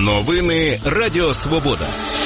Новини Радіо Свобода.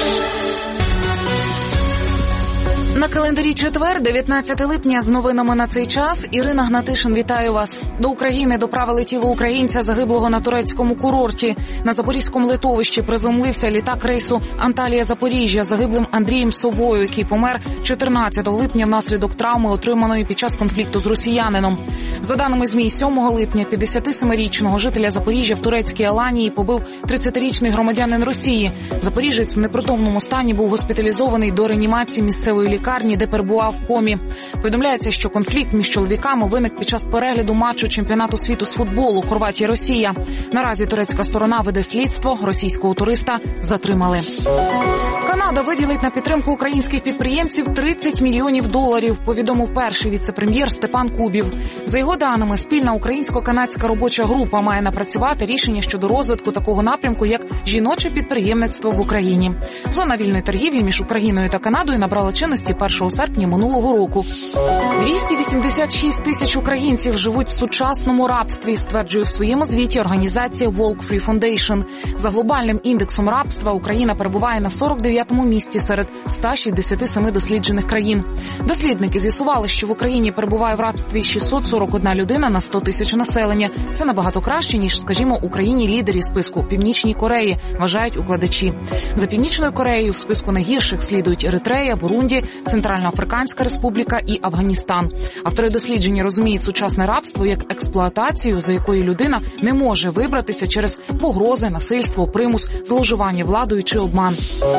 На календарі четвер, 19 липня, з новинами на цей час. Ірина Гнатишин, вітаю вас. До України доправили тіло українця, загиблого на турецькому курорті. На Запорізькому литовищі приземлився літак рейсу Анталія-Запоріжжя загиблим Андрієм Совою, який помер 14 липня внаслідок травми, отриманої під час конфлікту з росіянином. За даними ЗМІ, 7 липня 57-річного жителя Запоріжжя в турецькій Аланії побив 30-річний громадянин Росії. Запоріжець в непритомному стані був госпіталізований до реанімації місцевої лікарні, де перебував в комі. Повідомляється, що конфлікт між чоловіками виник під час перегляду матчу чемпіонату світу з футболу Хорватія-Росія. Наразі турецька сторона веде слідство, російського туриста затримали. Канада виділить на підтримку українських підприємців $30 мільйонів, повідомив перший віце-прем'єр Степан Кубів. За його даними, спільна українсько-канадська робоча група має напрацювати рішення щодо розвитку такого напрямку, як жіноче підприємництво в Україні. Зона вільної торгівлі між Україною та Канадою набрала чинності 1 серпня минулого року. 286 тисяч українців живуть в сучасному рабстві, стверджує в своєму звіті організація Walk Free Foundation. За глобальним індексом рабства Україна перебуває на 49-му місці серед 167 досліджених країн. Дослідники з'ясували, що в Україні перебуває в рабстві 641 людина на 100 тисяч населення. Це набагато краще, ніж, скажімо, у країні-лідері списку Північній Кореї, вважають укладачі. За Північною Кореєю в списку найгірших слідують Еритрея, Бурунді, Центральноафриканська Республіка і Афганістан. Автори дослідження розуміють сучасне рабство як експлуатацію, за якою людина не може вибратися через погрози, насильство, примус, зловживання владою чи обман.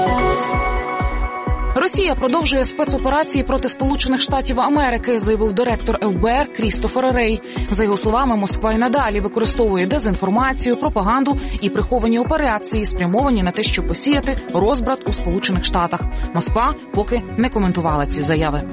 Росія продовжує спецоперації проти Сполучених Штатів Америки, заявив директор ФБР Крістофер Рей. За його словами, Москва й надалі використовує дезінформацію, пропаганду і приховані операції, спрямовані на те, щоб посіяти розбрат у Сполучених Штатах. Москва поки не коментувала ці заяви.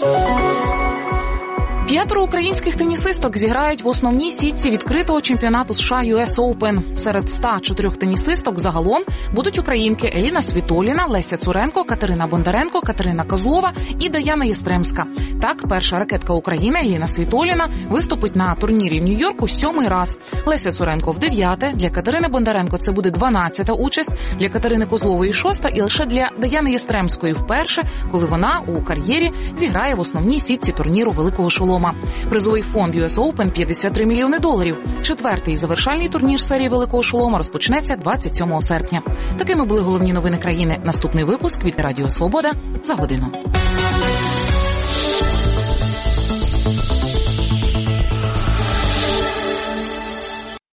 5 українських тенісисток зіграють в основній сітці відкритого чемпіонату США US Open. Серед 104 тенісисток загалом будуть українки Еліна Світоліна, Леся Цуренко, Катерина Бондаренко, Катерина Козлова і Даяна Єстремська. Так, перша ракетка України Еліна Світоліна виступить на турнірі в Нью-Йорку 7-й раз. Леся Цуренко в 9-те, для Катерини Бондаренко це буде 12-та участь, для Катерини Козлової 6-та і лише для Даяни Єстремської вперше, коли вона у кар'єрі зіграє в основній сітці турніру Великого Шолома. Призовий фонд US Open $53 мільйони. 4-й завершальний турнір серії Великого Шолома розпочнеться 27 серпня. Такими були головні новини країни. Наступний випуск від Радіо Свобода за годину.